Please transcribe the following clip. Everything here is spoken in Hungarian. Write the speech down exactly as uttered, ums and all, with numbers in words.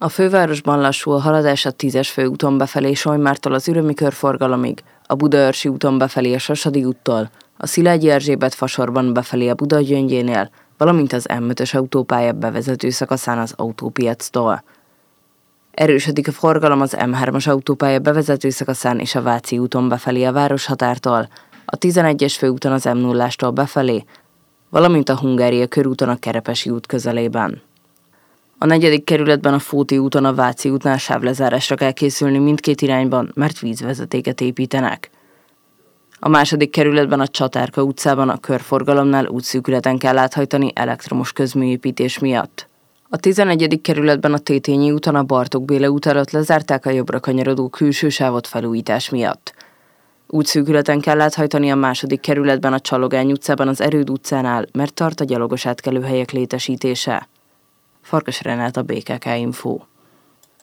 A fővárosban lassul a haladás a tízes főúton befelé Solymártól az Ürömi körforgalomig, a Budaörsi úton befelé a Sasadi úttól, a Szilágyi Erzsébet fasorban befelé a Budagyöngyénél, valamint az M ötös autópálya bevezető szakaszán az Autópiactól. Erősödik a forgalom az M hármas autópálya bevezető szakaszán és a Váci úton befelé a Városhatártól, a tizenegyes főúton az M nullástól befelé, valamint a Hungária körúton a Kerepesi út közelében. A negyedik kerületben a Fóti úton a Váci útnál sávlezárásra kell készülni mindkét irányban, mert vízvezetéket építenek. A második kerületben a Csatárka utcában a körforgalomnál útszűkületen kell áthajtani elektromos közműépítés miatt. A tizenegyedik kerületben a Tétényi úton a Bartók Béla út előtt lezárták a jobbra kanyarodó külső sávot felújítás miatt. Útszűkületen kell áthajtani a második kerületben a Csalogány utcában az Erőd utcánál, mert tart a gyalogos átkelőhelyek létesítése. Farkas Renáta, bé ká ká Info.